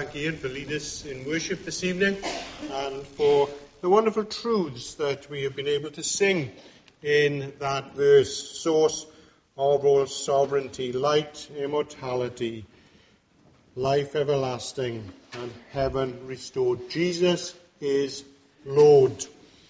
Ian for leading us in worship this evening and for the wonderful truths that we have been able to sing in that verse. Source of all sovereignty, light, immortality, life everlasting, and heaven restored. Jesus is Lord.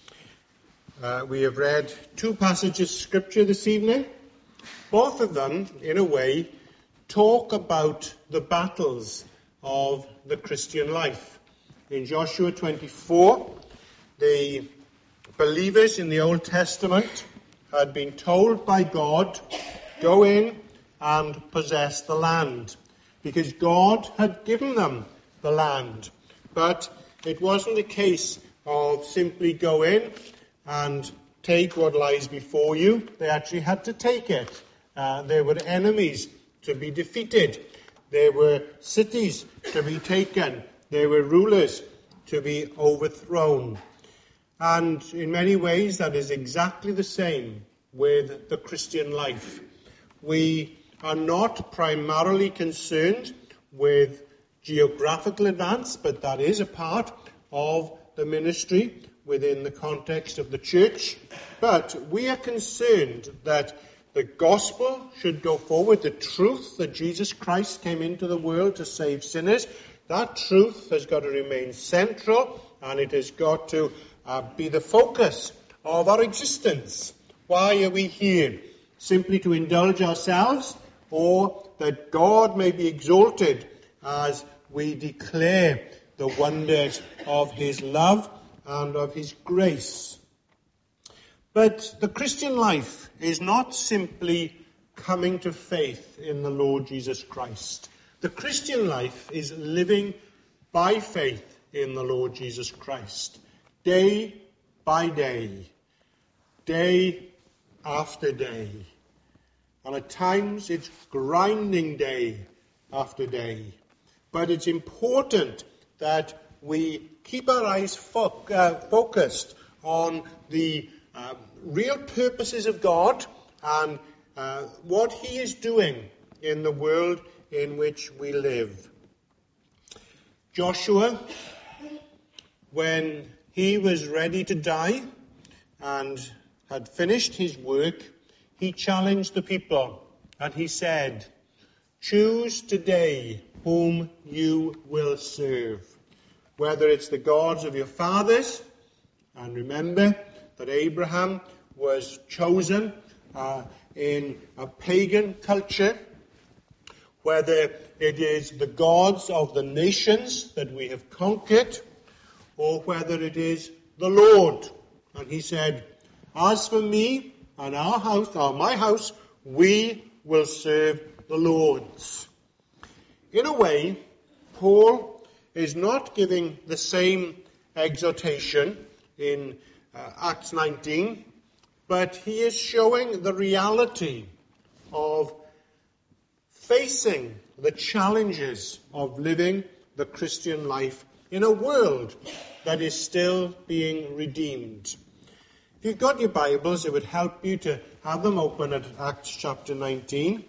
We have read two passages of Scripture this evening. Both of them, in a way, talk about the battles of the Christian life. In Joshua 24, the believers in the Old Testament had been told by God, go in and possess the land, because God had given them the land. But it wasn't a case of simply go in and take what lies before you. They actually had to take it. There were enemies to be defeated. There were cities to be taken. There were rulers to be overthrown. And in many ways, that is exactly the same with the Christian life. We are not primarily concerned with geographical advance, but that is a part of the ministry within the context of the church. But we are concerned that the gospel should go forward, the truth that Jesus Christ came into the world to save sinners. That truth has got to remain central, and it has got to be the focus of our existence. Why are we here? Simply to indulge ourselves, or that God may be exalted as we declare the wonders of his love and of his grace. But the Christian life is not simply coming to faith in the Lord Jesus Christ. The Christian life is living by faith in the Lord Jesus Christ, day by day, day after day. And at times it's grinding day after day. But it's important that we keep our eyes focused on the real purposes of God and what he is doing in the world in which we live. Joshua, when he was ready to die and had finished his work, he challenged the people and he said, choose today whom you will serve, whether it's the gods of your fathers, and remember that Abraham was chosen in a pagan culture, whether it is the gods of the nations that we have conquered, or whether it is the Lord. And he said, as for me and our house, or my house, we will serve the Lord's. In a way, Paul is not giving the same exhortation in Acts 19, but he is showing the reality of facing the challenges of living the Christian life in a world that is still being redeemed. If you've got your Bibles, it would help you to have them open at Acts chapter 19.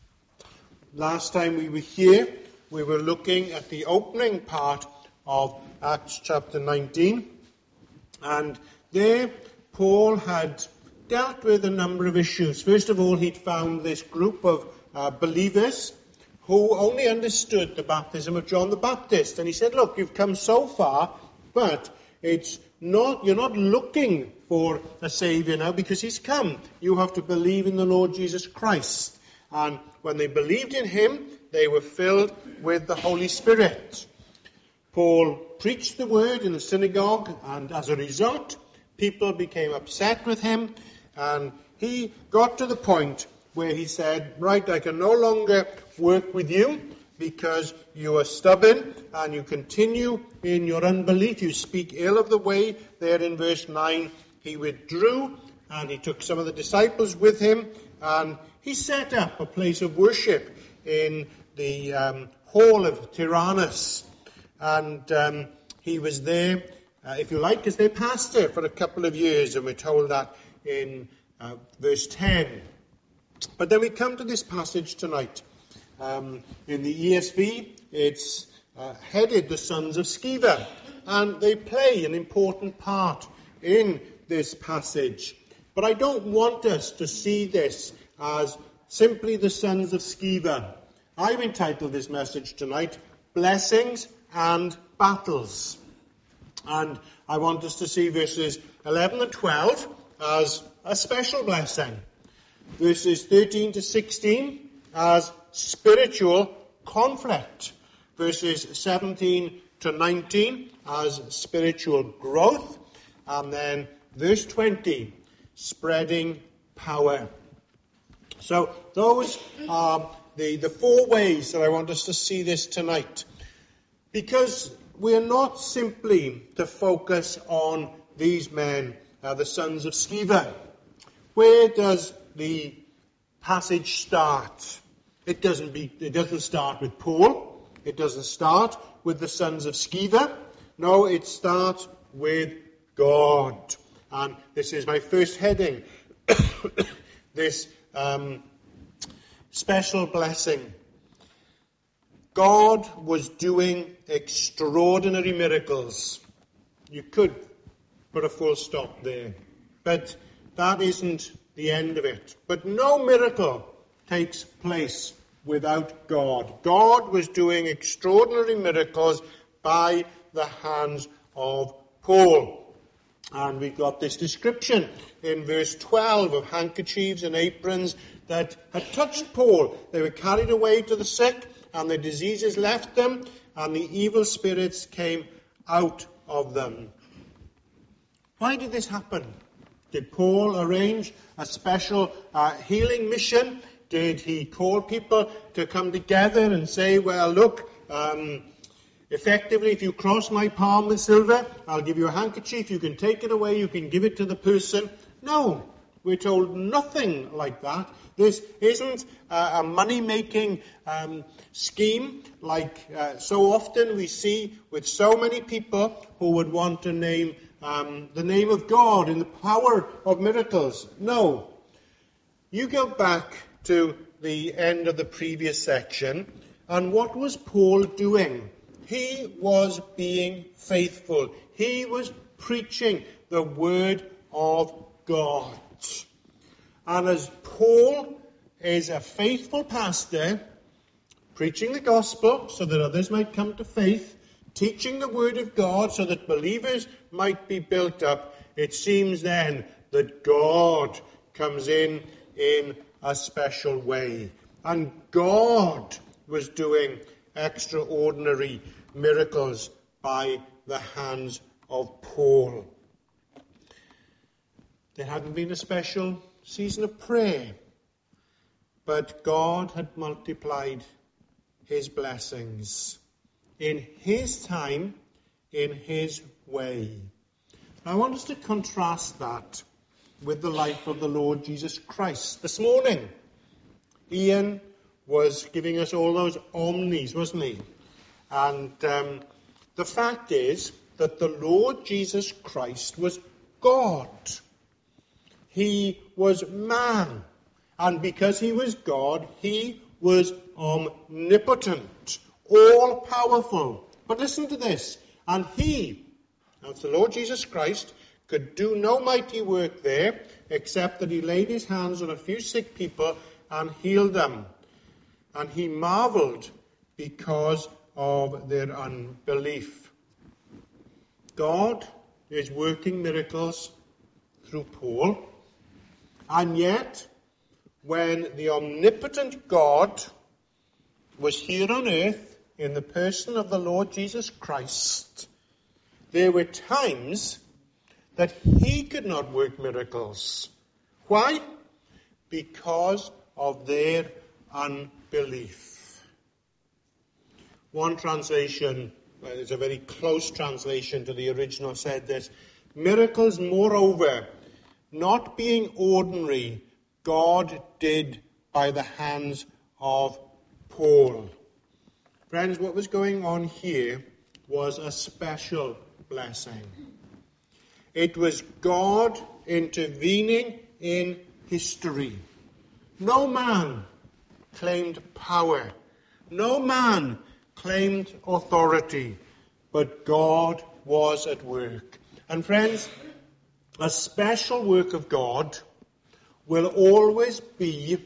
Last time we were here, we were looking at the opening part of Acts chapter 19. And there, Paul had dealt with a number of issues. First of all, he'd found this group of believers who only understood the baptism of John the Baptist. And he said, look, you've come so far, but you're not looking for a Saviour now because he's come. You have to believe in the Lord Jesus Christ. And when they believed in him, they were filled with the Holy Spirit. Paul preached the word in the synagogue, and as a result, people became upset with him, and he got to the point where he said, right, I can no longer work with you because you are stubborn and you continue in your unbelief. You speak ill of the way. There in verse 9, he withdrew and he took some of the disciples with him, and he set up a place of worship in the hall of Tyrannus. And he was there, if you like, as their pastor for a couple of years, and we're told that in verse 10. But then we come to this passage tonight. In the ESV, it's headed the sons of Sceva, and they play an important part in this passage. But I don't want us to see this as simply the sons of Sceva. I've entitled this message tonight, Blessings and Battles. And I want us to see verses 11 and 12 as a special blessing. Verses 13 to 16 as spiritual conflict. Verses 17 to 19 as spiritual growth. And then verse 20, spreading power. So those are the four ways that I want us to see this tonight. Because we're not simply to focus on these men, the sons of Sceva. Where does the passage start? It doesn't start with Paul. It doesn't start with the sons of Sceva. No, it starts with God. And this is my first heading. This special blessing. God was doing extraordinary miracles. You could put a full stop there. But that isn't the end of it. But no miracle takes place without God. God was doing extraordinary miracles by the hands of Paul. And we've got this description in verse 12 of handkerchiefs and aprons that had touched Paul. They were carried away to the sick, and the diseases left them, and the evil spirits came out of them. Why did this happen? Did Paul arrange a special healing mission? Did he call people to come together and say, well, look, effectively, if you cross my palm with silver, I'll give you a handkerchief, you can take it away, you can give it to the person? No, we're told nothing like that. This isn't a money-making scheme like so often we see with so many people who would want to name the name of God in the power of miracles. No. You go back to the end of the previous section, and what was Paul doing? He was being faithful. He was preaching the word of God. And as Paul is a faithful pastor, preaching the gospel so that others might come to faith, teaching the word of God so that believers might be built up, it seems then that God comes in a special way. And God was doing extraordinary miracles by the hands of Paul. There hadn't been a special season of prayer, but God had multiplied his blessings in his time, in his way. I want us to contrast that with the life of the Lord Jesus Christ. This morning, Ian was giving us all those omnis, wasn't he? And the fact is that the Lord Jesus Christ was God. He was man. And because he was God, he was omnipotent, all-powerful. But listen to this. And he, that's the Lord Jesus Christ, could do no mighty work there, except that he laid his hands on a few sick people and healed them. And he marveled because of their unbelief. God is working miracles through Paul. And yet, when the omnipotent God was here on earth in the person of the Lord Jesus Christ, there were times that he could not work miracles. Why? Because of their unbelief. One translation, it's a very close translation to the original, said this: miracles, moreover, not being ordinary, God did by the hands of Paul. Friends, what was going on here was a special blessing. It was God intervening in history. No man claimed power. No man claimed authority, but God was at work. And friends, a special work of God will always be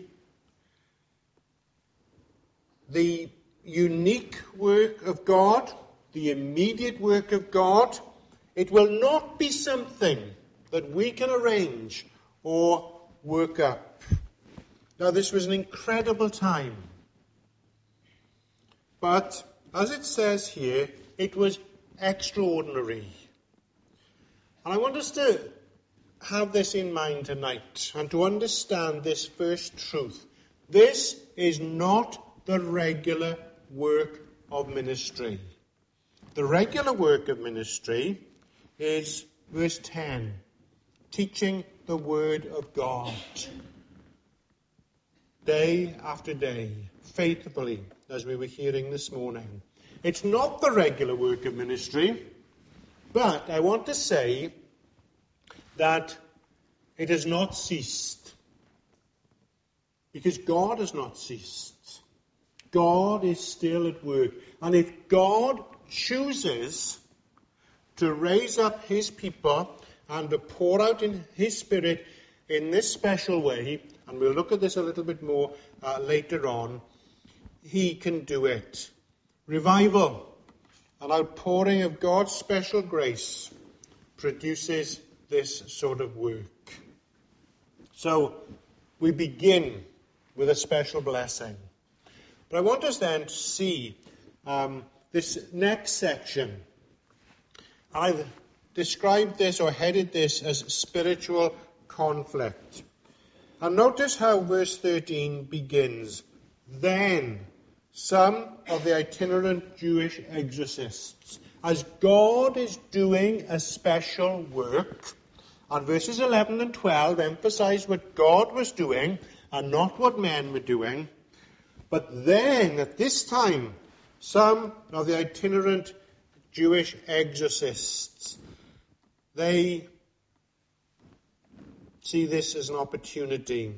the unique work of God, the immediate work of God. It will not be something that we can arrange or work up. Now, this was an incredible time. But, as it says here, it was extraordinary. And I want us to have this in mind tonight and to understand this first truth. This is not the regular work of ministry. The regular work of ministry is verse 10, teaching the Word of God day after day, faithfully, as we were hearing this morning. It's not the regular work of ministry, but I want to say that it has not ceased, because God has not ceased. God is still at work. And if God chooses to raise up his people and to pour out in his Spirit in this special way, and we'll look at this a little bit more later on, he can do it. Revival, an outpouring of God's special grace, produces this sort of work. So we begin with a special blessing. But I want us then to see this next section. I've described this or headed this as spiritual conflict. And notice how verse 13 begins. Then some of the itinerant Jewish exorcists, as God is doing a special work, and verses 11 and 12 emphasize what God was doing and not what men were doing. But then, at this time, some of the itinerant Jewish exorcists, they see this as an opportunity.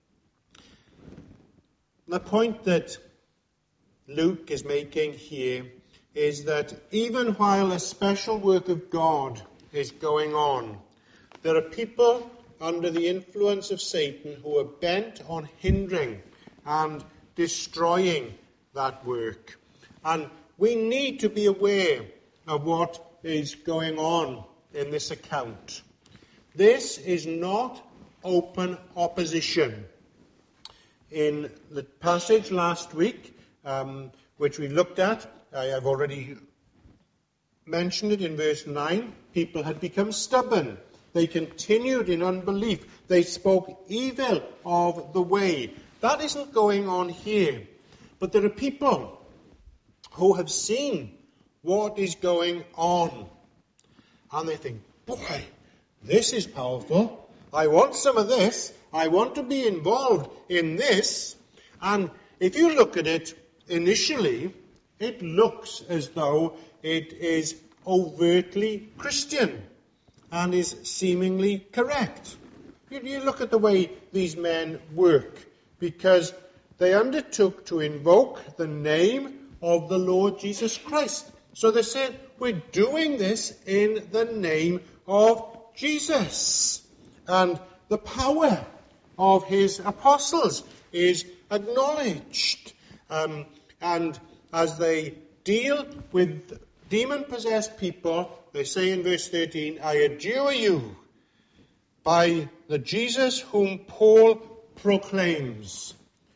The point that Luke is making here is that even while a special work of God is going on, there are people under the influence of Satan who are bent on hindering and destroying that work. And we need to be aware of what is going on in this account. This is not open opposition. In the passage last week, which we looked at, I have already mentioned it in verse 9, people had become stubborn. They continued in unbelief. They spoke evil of the way. That isn't going on here. But there are people who have seen what is going on. And they think, boy, this is powerful. I want some of this. I want to be involved in this. And if you look at it initially, it looks as though it is overtly Christian and is seemingly correct. You look at the way these men work, because they undertook to invoke the name of the Lord Jesus Christ. So they said, we're doing this in the name of Jesus. And the power of his apostles is acknowledged. And as they deal with demon-possessed people, they say in verse 13, I adjure you by the Jesus whom Paul proclaims.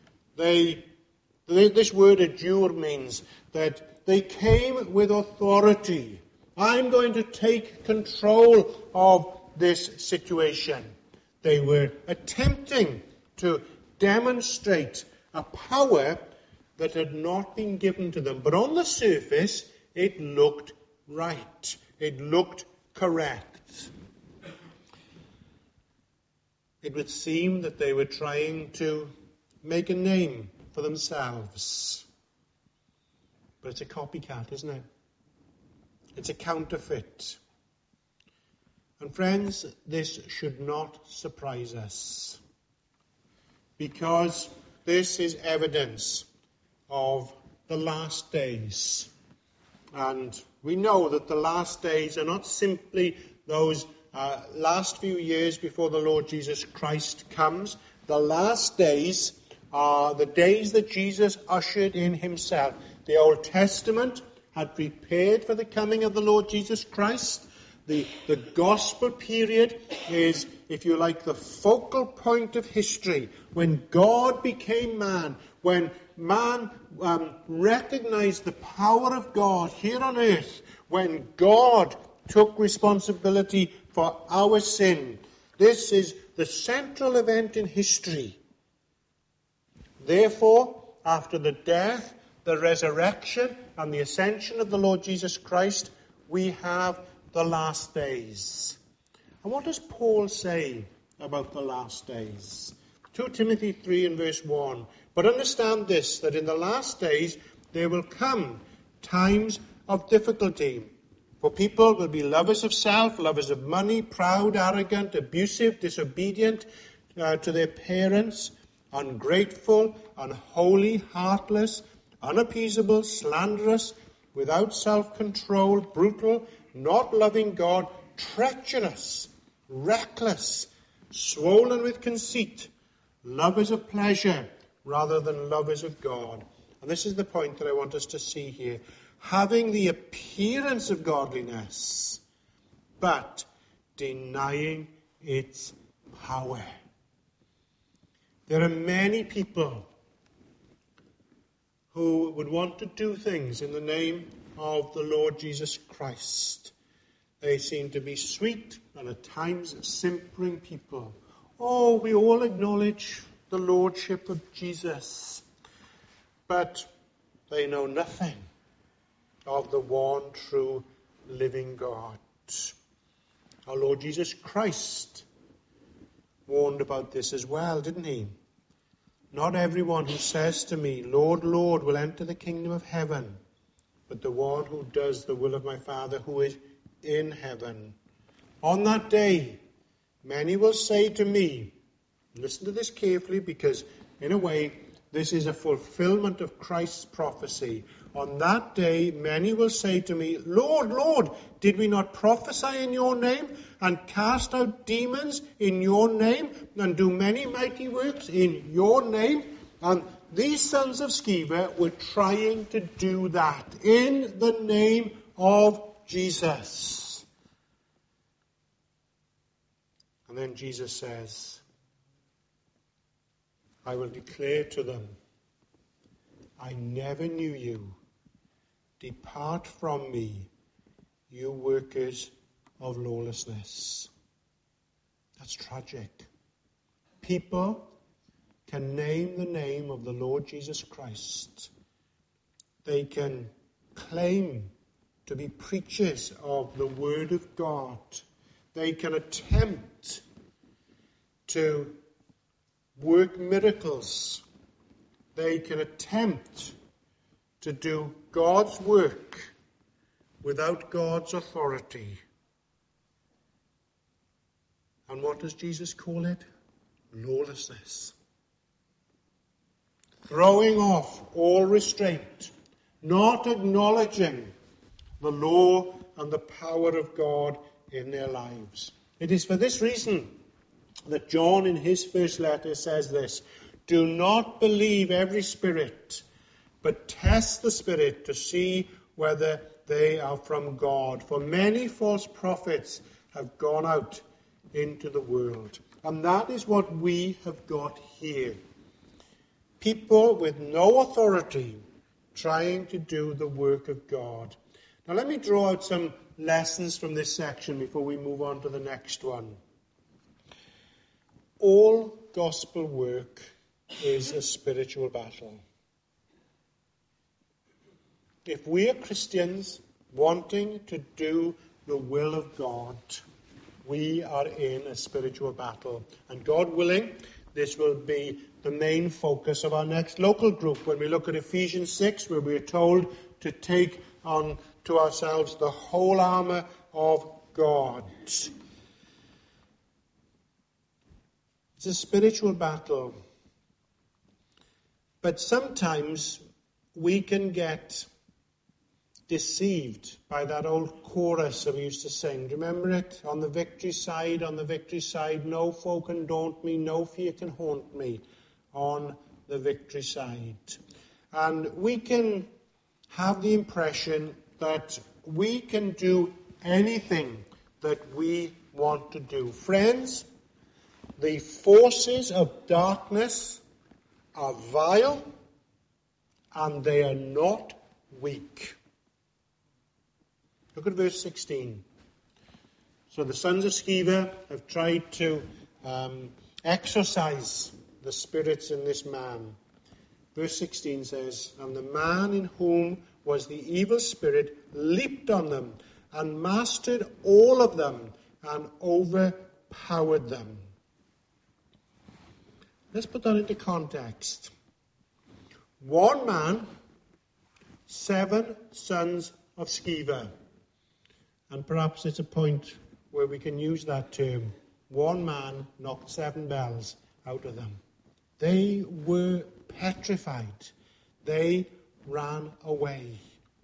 This word adjure means that they came with authority. I'm going to take control of this situation. They were attempting to demonstrate a power that had not been given to them. But on the surface, it looked right. It looked correct. It would seem that they were trying to make a name for themselves. But it's a copycat, isn't it? It's a counterfeit. And friends, this should not surprise us, because this is evidence of the last days. And we know that the last days are not simply those last few years before the Lord Jesus Christ comes. The last days are the days that Jesus ushered in himself. The Old Testament had prepared for the coming of the Lord Jesus Christ. The gospel period is, if you like, the focal point of history, when God became man, when man recognized the power of God here on earth, when God took responsibility for our sin. This is the central event in history. Therefore, after the death, the resurrection, and the ascension of the Lord Jesus Christ, we have the last days. And what does Paul say about the last days? 2 Timothy 3 and verse 1. But understand this, that in the last days there will come times of difficulty. For people will be lovers of self, lovers of money, proud, arrogant, abusive, disobedient to their parents, ungrateful, unholy, heartless, unappeasable, slanderous, without self-control, brutal, not loving God, treacherous, reckless, swollen with conceit, lovers of pleasure rather than lovers of God. And this is the point that I want us to see here. Having the appearance of godliness, but denying its power. There are many people who would want to do things in the name of the Lord Jesus Christ. They seem to be sweet and at times simpering people. Oh, we all acknowledge the lordship of Jesus, but they know nothing of the one true living God. Our Lord Jesus Christ warned about this as well, didn't he? Not everyone who says to me, Lord, Lord, will enter the kingdom of heaven, but the one who does the will of my Father who is in heaven. On that day, many will say to me, listen to this carefully, because in a way, this is a fulfillment of Christ's prophecy. On that day, many will say to me, Lord, Lord, did we not prophesy in your name, and cast out demons in your name, and do many mighty works in your name? And these sons of Sceva were trying to do that in the name of Jesus. And then Jesus says, I will declare to them, I never knew you. Depart from me, you workers of lawlessness. That's tragic. People can name the name of the Lord Jesus Christ. They can claim to be preachers of the Word of God. They can attempt to work miracles. They can attempt to do God's work without God's authority. And what does Jesus call it? Lawlessness. Throwing off all restraint, not acknowledging the law and the power of God in their lives. It is for this reason that John in his first letter says this, do not believe every spirit, but test the spirit to see whether they are from God. For many false prophets have gone out into the world. And that is what we have got here. People with no authority trying to do the work of God. Now let me draw out some lessons from this section before we move on to the next one. All gospel work is a spiritual battle. If we are Christians wanting to do the will of God, we are in a spiritual battle. And God willing, this will be the main focus of our next local group when we look at Ephesians 6, where we are told to take on to ourselves the whole armour of God. It's a spiritual battle. But sometimes we can get deceived by that old chorus that we used to sing. Do you remember it? On the victory side, no foe can daunt me, no fear can haunt me. On the victory side. And we can have the impression that we can do anything that we want to do. Friends, the forces of darkness are vile and they are not weak. Look at verse 16. So the sons of Sceva have tried to exorcise the spirits in this man. Verse 16 says, and the man in whom was the evil spirit leaped on them and mastered all of them and overpowered them. Let's put that into context. One man, 7 sons of Sceva. And perhaps it's a point where we can use that term. One man knocked 7 bells out of them. They were petrified. They ran away.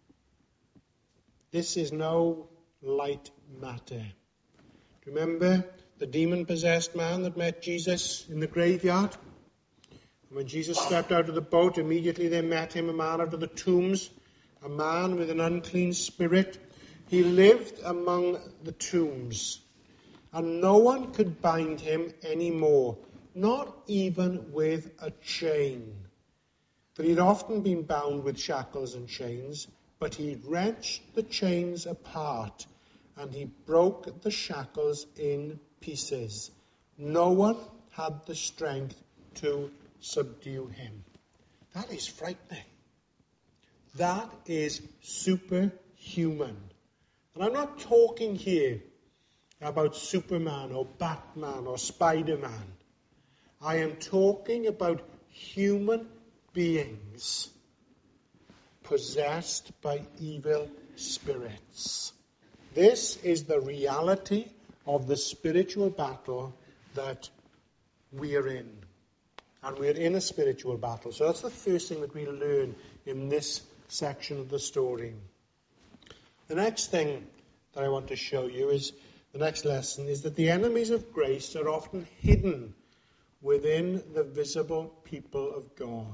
This is no light matter. Remember the demon-possessed man that met Jesus in the graveyard? And when Jesus stepped out of the boat, immediately there met him a man out of the tombs, a man with an unclean spirit. He lived among the tombs, and no one could bind him anymore, not even with a chain. For he'd often been bound with shackles and chains, but he wrenched the chains apart, and he broke the shackles in pieces. No one had the strength to subdue him. That is frightening. That is superhuman. And I'm not talking here about Superman or Batman or Spider-Man. I am talking about human beings possessed by evil spirits. This is the reality of the spiritual battle that we are in. And we are in a spiritual battle. So that's the first thing that we learn in this section of the story. The next thing that I want to show you is, the next lesson, is that the enemies of grace are often hidden within the visible people of God.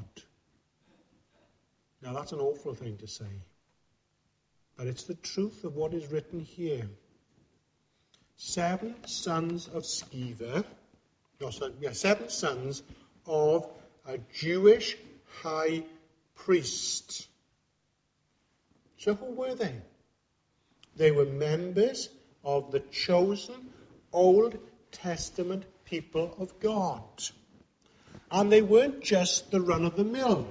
Now that's an awful thing to say. But it's the truth of what is written here. 7 sons of Sceva, 7 sons of a Jewish high priest. So who were they? They were members of the chosen Old Testament people of God. And they weren't just the run-of-the-mill.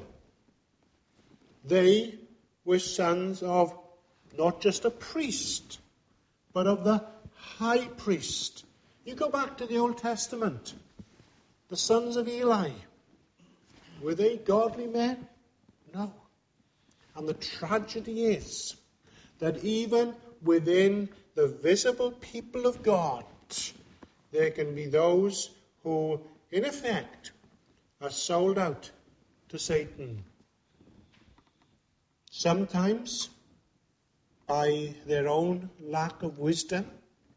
They were sons of not just a priest, but of the high priest. You go back to the Old Testament. The sons of Eli. Were they godly men? No. And the tragedy is that even within the visible people of God, there can be those who, in effect, are sold out to Satan. Sometimes by their own lack of wisdom.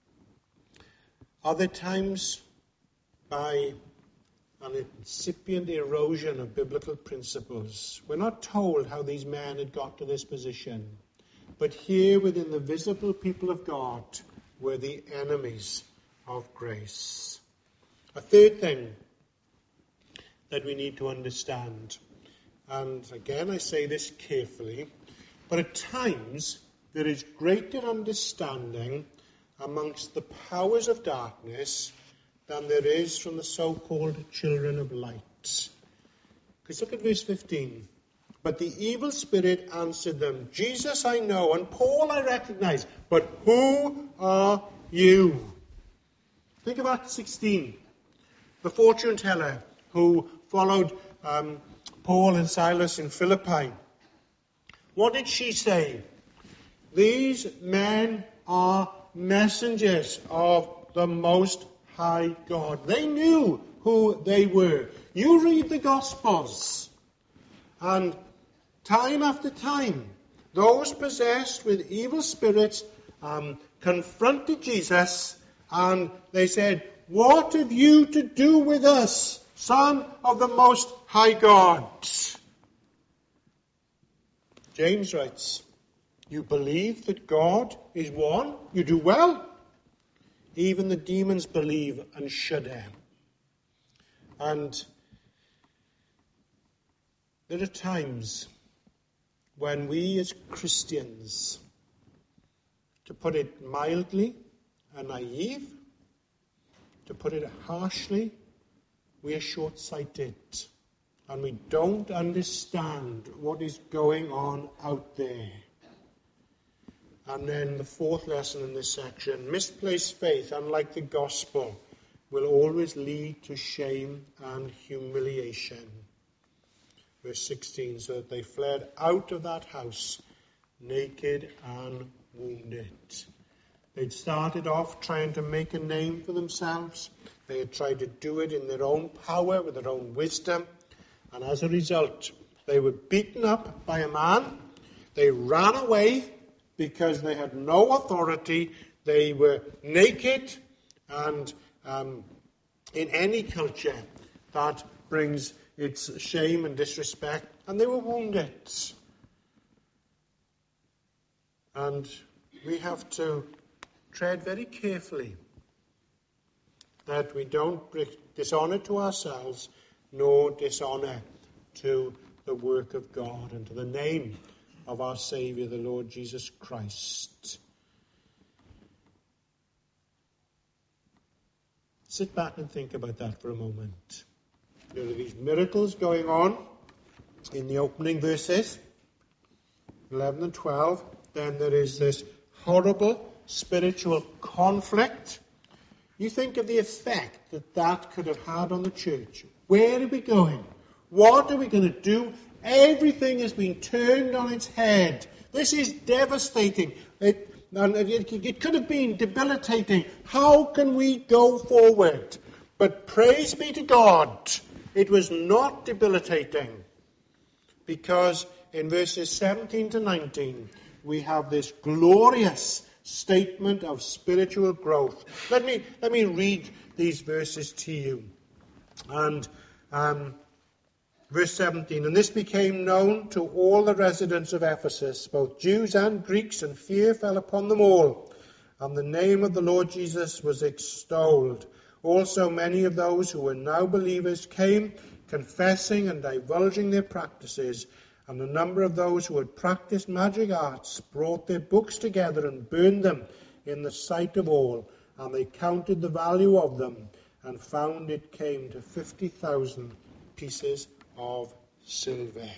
Other times by an incipient erosion of biblical principles. We're not told how these men had got to this position. But here within the visible people of God were the enemies of grace. A third thing that we need to understand, and again I say this carefully, but at times there is greater understanding amongst the powers of darkness than there is from the so-called children of light. Because look at verse 15. But the evil spirit answered them, Jesus I know, and Paul I recognize, but who are you? Think of Acts 16. The fortune teller who followed Paul and Silas in Philippi. What did she say? These men are messengers of the Most High God. They knew who they were. You read the Gospels, and time after time, those possessed with evil spirits confronted Jesus, and they said, "What have you to do with us, Son of the Most High God?" James writes, "You believe that God is one? You do well. Even the demons believe and shudder." And there are times when we as Christians, to put it mildly, are naive. To put it harshly, we are short-sighted. And we don't understand what is going on out there. And then the fourth lesson in this section, misplaced faith, unlike the gospel, will always lead to shame and humiliation. Verse 16, so that they fled out of that house, naked and wounded. They'd started off trying to make a name for themselves. They had tried to do it in their own power, with their own wisdom. And as a result, they were beaten up by a man. They ran away because they had no authority. They were naked, and in any culture that brings its shame and disrespect. And they were wounded. And we have to tread very carefully that we don't bring dishonour to ourselves, nor dishonour to the work of God and to the name of our Saviour, the Lord Jesus Christ. Sit back and think about that for a moment. There are these miracles going on in the opening verses, 11 and 12. Then there is this horrible spiritual conflict. You think of the effect that that could have had on the church. Where are we going? What are we going to do? Everything has been turned on its head. This is devastating. It could have been debilitating. How can we go forward? But praise be to God, it was not debilitating. Because in verses 17 to 19, we have this glorious statement of spiritual growth. Let me read these verses to you. And verse 17, and this became known to all the residents of Ephesus, both Jews and Greeks, and fear fell upon them all. And the name of the Lord Jesus was extolled. Also many of those who were now believers came, confessing and divulging their practices. And a number of those who had practiced magic arts brought their books together and burned them in the sight of all. And they counted the value of them and found it came to 50,000 pieces of silver.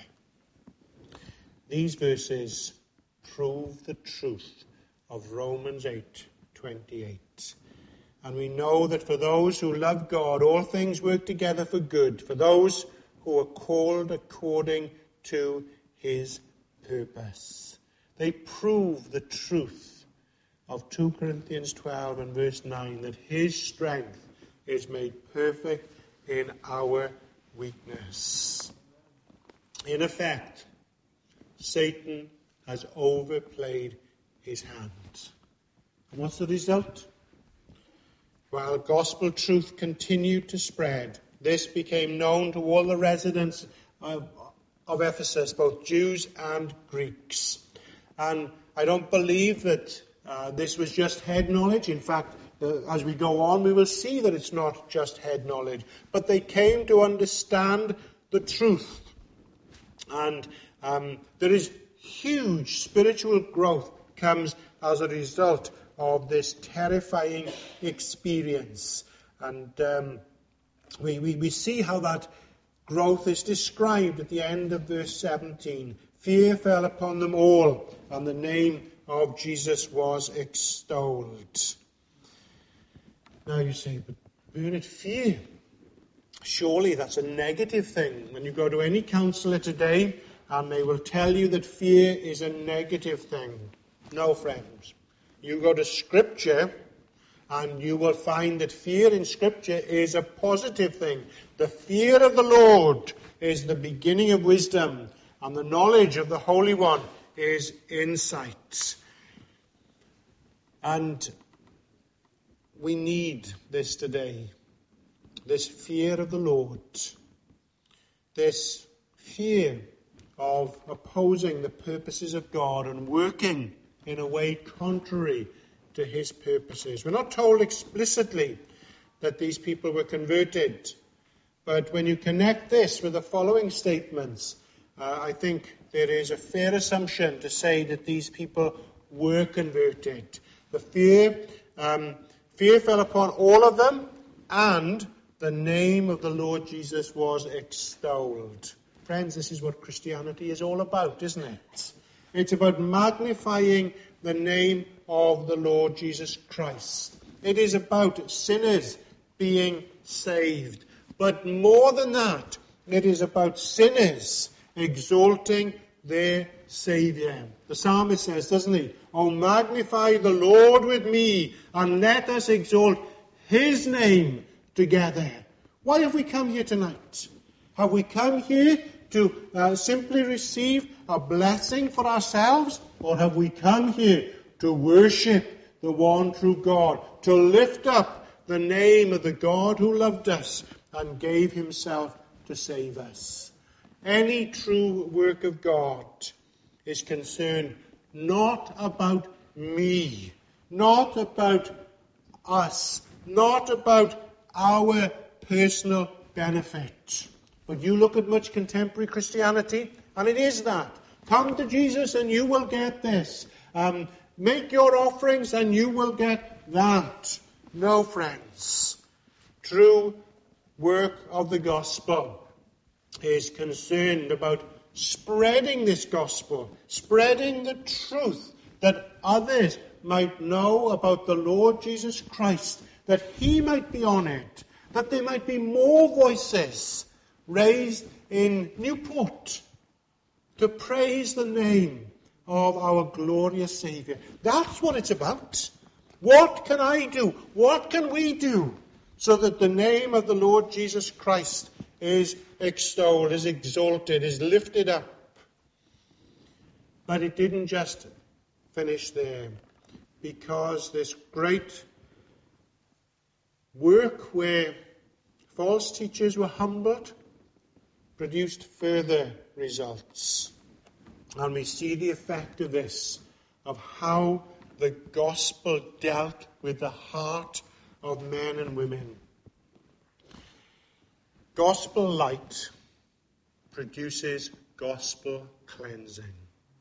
These verses prove the truth of Romans 8:28. And we know that for those who love God, all things work together for good, for those who are called according to his purpose. They prove the truth of 2 Corinthians 12 and verse 9, that his strength is made perfect in our weakness. In effect, Satan has overplayed his hand. And what's the result? While gospel truth continued to spread, this became known to all the residents of Ephesus, both Jews and Greeks. And I don't believe that this was just head knowledge. In fact, as we go on, we will see that it's not just head knowledge. But they came to understand the truth. And there is huge spiritual growth comes as a result of this terrifying experience. And we see how that growth is described at the end of verse 17. Fear fell upon them all, and the name of Jesus was extolled. Now you say, but Bernard, fear. Surely that's a negative thing. When you go to any counsellor today, and they will tell you that fear is a negative thing. No, friends. You go to Scripture, and you will find that fear in Scripture is a positive thing. The fear of the Lord is the beginning of wisdom, And the knowledge of the Holy One is insight. And we need this today. This fear of the Lord. This fear of opposing the purposes of God and working in a way contrary to his purposes. We're not told explicitly that these people were converted. But when you connect this with the following statements, I think there is a fair assumption to say that these people were converted. The fear fell upon all of them, and the name of the Lord Jesus was extolled. Friends, this is what Christianity is all about, isn't it? It's about magnifying the name of the Lord Jesus Christ. It is about sinners being saved. But more than that, it is about sinners exalting their Saviour. The psalmist says, doesn't he? Oh, magnify the Lord with me, and let us exalt his name together. Why have we come here tonight? Have we come here to simply receive a blessing for ourselves? Or have we come here to worship the one true God, to lift up the name of the God who loved us and gave himself to save us? Any true work of God is concerned not about me, not about us, not about our personal benefit. But you look at much contemporary Christianity, and it is that. Come to Jesus and you will get this. Make your offerings and you will get that. No, friends. True work of the gospel is concerned about spreading this gospel, spreading the truth that others might know about the Lord Jesus Christ, that he might be honored, that there might be more voices raised in Newport to praise the name of our glorious Saviour. That's what it's about. What can I do? What can we do so that the name of the Lord Jesus Christ is extolled, is exalted, is lifted up? But it didn't just finish there, because this great work where false teachers were humbled produced further results. And we see the effect of this, of how the gospel dealt with the heart of men and women. Gospel light produces gospel cleansing.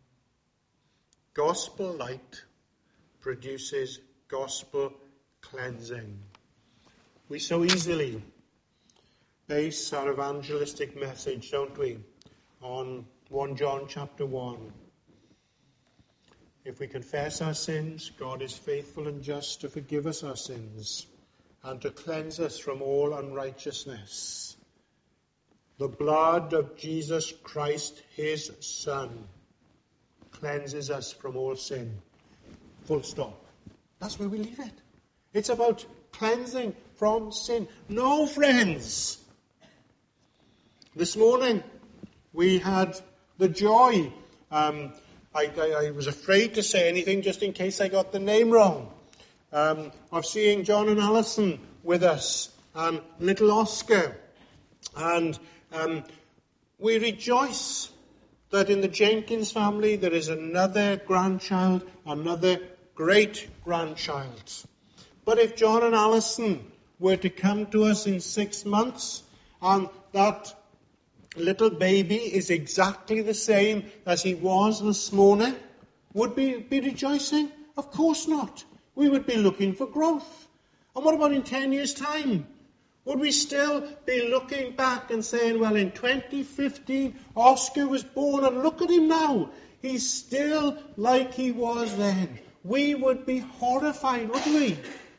Gospel light produces gospel cleansing. We so easily base our evangelistic message, don't we, on 1 John chapter 1. If we confess our sins, God is faithful and just to forgive us our sins and to cleanse us from all unrighteousness. The blood of Jesus Christ, his Son, cleanses us from all sin. Full stop. That's where we leave it. It's about cleansing from sin. No, friends. This morning we had the joy. I was afraid to say anything just in case I got the name wrong. Of seeing John and Alison with us and little Oscar. And we rejoice that in the Jenkins family there is another grandchild, another great-grandchild. But if John and Alison were to come to us in 6 months, and that little baby is exactly the same as he was this morning, would we be rejoicing? Of course not. We would be looking for growth. And what about in 10 years' time? Would we still be looking back and saying, well, in 2015, Oscar was born, and look at him now. He's still like he was then. We would be horrified, wouldn't we?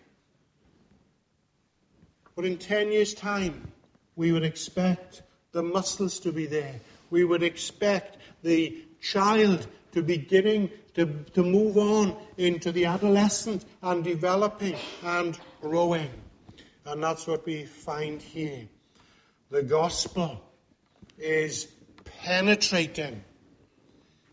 But in 10 years' time, we would expect the muscles to be there. We would expect the child to be beginning to move on into the adolescent and developing and growing. And that's what we find here. The gospel is penetrating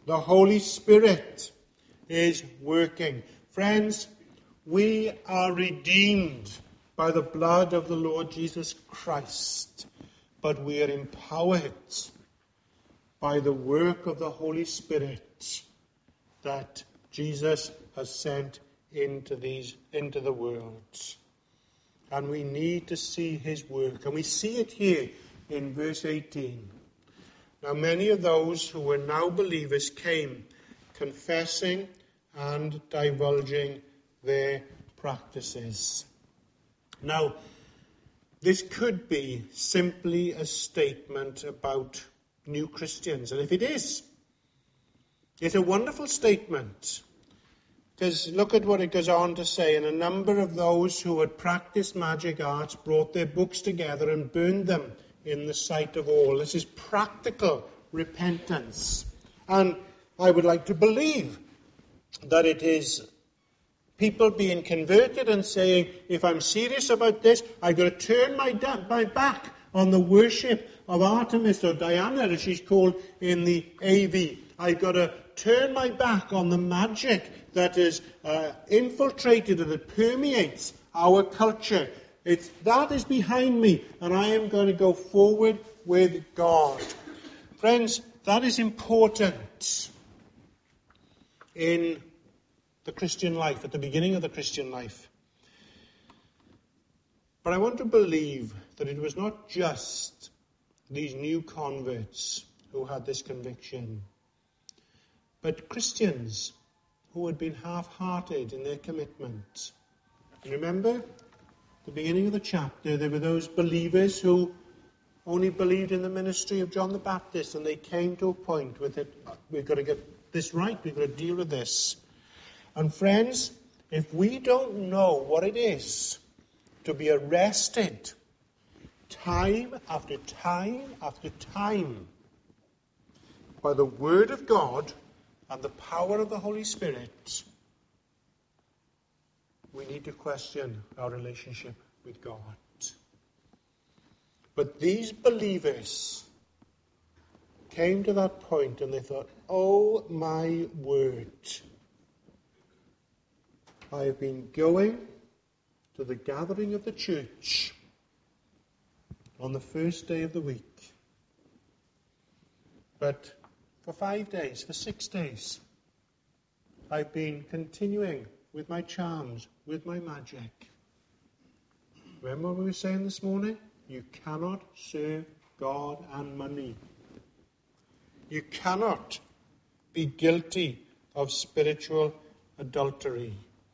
The Holy Spirit is working. Friends, we are redeemed by the blood of the Lord Jesus Christ, but we are empowered by the work of the Holy Spirit that Jesus has sent into the world. And we need to see his work. And we see it here in verse 18. Now many of those who were now believers came, confessing and divulging their practices. Now, this could be simply a statement about new Christians. And if it is, it's a wonderful statement. Because look at what it goes on to say. And a number of those who had practiced magic arts brought their books together and burned them in the sight of all. This is practical repentance. And I would like to believe that it is people being converted and saying, if I'm serious about this, I've got to turn my back on the worship of Artemis or Diana, as she's called in the AV. I've got to turn my back on the magic that is infiltrated and that permeates our culture. That is behind me, and I am going to go forward with God. Friends, that is important in the Christian life, at the beginning of the Christian life. But I want to believe that it was not just these new converts who had this conviction, but Christians who had been half-hearted in their commitment. And remember, the beginning of the chapter, there were those believers who only believed in the ministry of John the Baptist, and they came to a point with it, we've got to get this right, we've got to deal with this. And friends, if we don't know what it is to be arrested time after time after time by the Word of God and the power of the Holy Spirit, we need to question our relationship with God. But these believers came to that point and they thought, oh my word, I have been going to the gathering of the church on the first day of the week. But for 5 days, for 6 days, I've been continuing with my charms, with my magic. Remember what we were saying this morning? You cannot serve God and money. You cannot be guilty of spiritual adultery.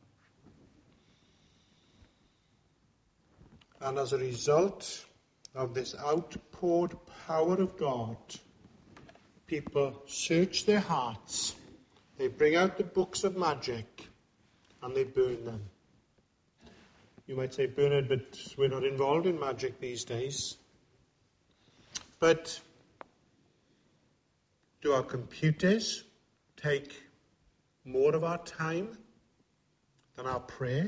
And as a result of this outpoured power of God, people search their hearts, they bring out the books of magic, and they burn them. You might say, Bernard, but we're not involved in magic these days. But do our computers take more of our time than our prayer?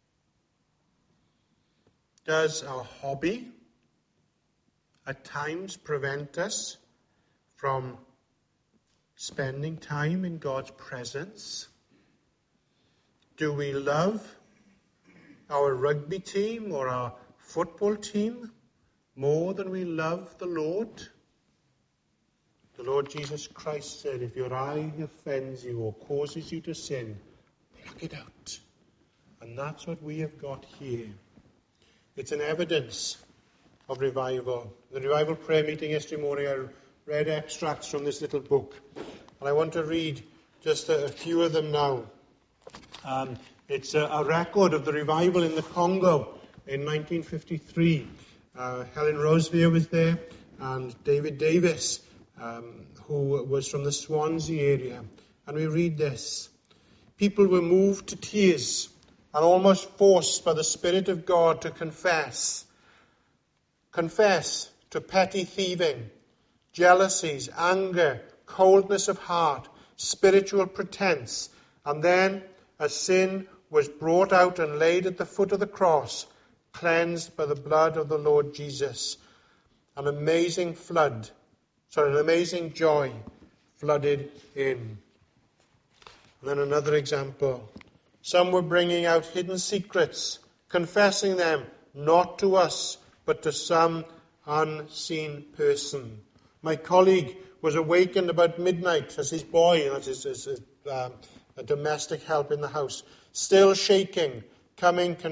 Does our hobby at times prevent us from spending time in God's presence? Do we love our rugby team or our football team more than we love the Lord? The Lord Jesus Christ said, if your eye offends you or causes you to sin, pluck it out. And that's what we have got here. It's an evidence of revival. The revival prayer meeting yesterday morning, I read extracts from this little book. And I want to read just a few of them now. It's a record of the revival in the Congo in 1953. Helen Rosevear was there, and David Davis, who was from the Swansea area. And we read this. People were moved to tears and almost forced by the Spirit of God to confess. Confess to petty thieving, jealousies, anger, coldness of heart, spiritual pretense. And then, as sin was brought out and laid at the foot of the cross, cleansed by the blood of the Lord Jesus, an amazing joy flooded in. And then another example. Some were bringing out hidden secrets, confessing them not to us, but to some unseen person. My colleague was awakened about midnight as his boy, that is a domestic help in the house, still shaking, coming to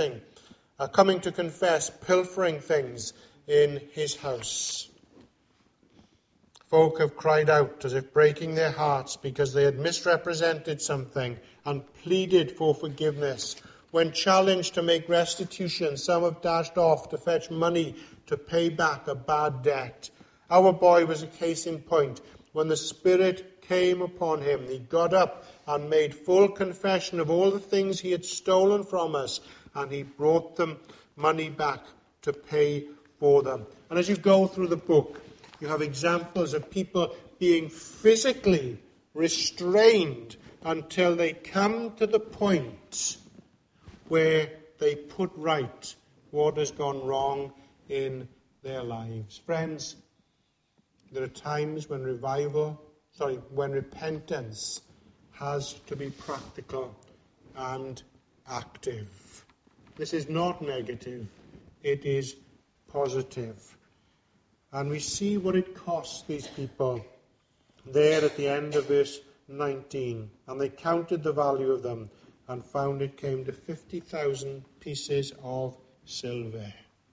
confess, pilfering things in his house. Folk have cried out as if breaking their hearts because they had misrepresented something and pleaded for forgiveness. When challenged to make restitution, some have dashed off to fetch money to pay back a bad debt. Our boy was a case in point. When the Spirit came upon him, he got up and made full confession of all the things he had stolen from us, and he brought them money back to pay for them. And as you go through the book, you have examples of people being physically restrained until they come to the point where they put right what has gone wrong in their lives. Friends, there are times when when repentance has to be practical and active. This is not negative, it is positive. And we see what it cost these people there at the end of verse 19. And they counted the value of them and found it came to 50,000 pieces of silver.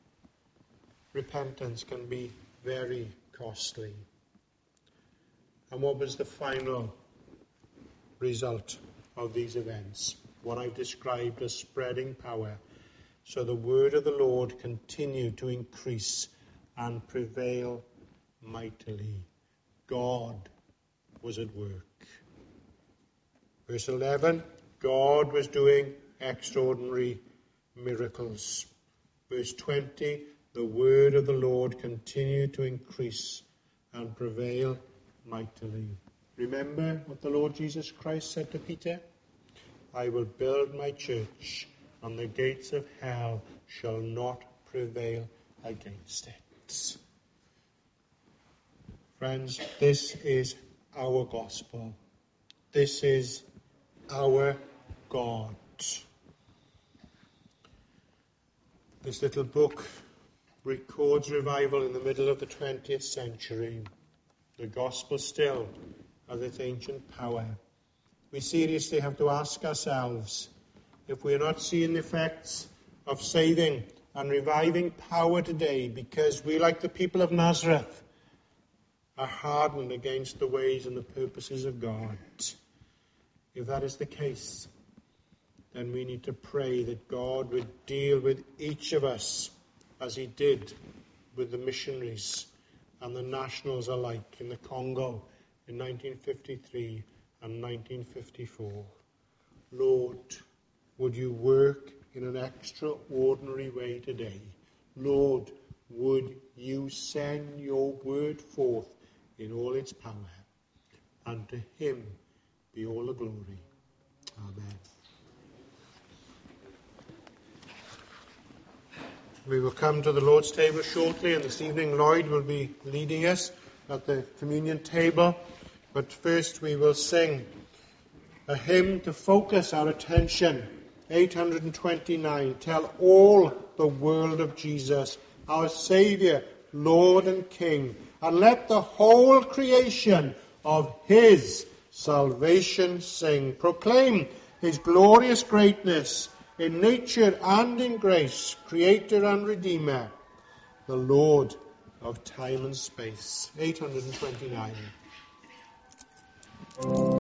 Repentance can be very costly. And what was the final result of these events? What I've described as spreading power. So the word of the Lord continued to increase and prevail mightily. God was at work. Verse 11, God was doing extraordinary miracles. Verse 20, the word of the Lord continued to increase and prevail mightily. Remember what the Lord Jesus Christ said to Peter? I will build my church, and the gates of hell shall not prevail against it. Friends, this is our gospel. This is our God. This little book records revival in the middle of the 20th century. The gospel still has its ancient power. We seriously have to ask ourselves if we are not seeing the effects of saving and reviving power today because we, like the people of Nazareth, are hardened against the ways and the purposes of God. If that is the case, then we need to pray that God would deal with each of us as he did with the missionaries and the nationals alike in the Congo in 1953 and 1954. Lord, would you work in an extraordinary way today? Lord, would you send your word forth in all its power? And to him be all the glory. Amen. We will come to the Lord's table shortly, and this evening Lloyd will be leading us at the communion table. But first we will sing a hymn to focus our attention. 829, tell all the world of Jesus, our Saviour, Lord and King, and let the whole creation of his salvation sing. Proclaim his glorious greatness in nature and in grace, Creator and Redeemer, the Lord of time and space. 829.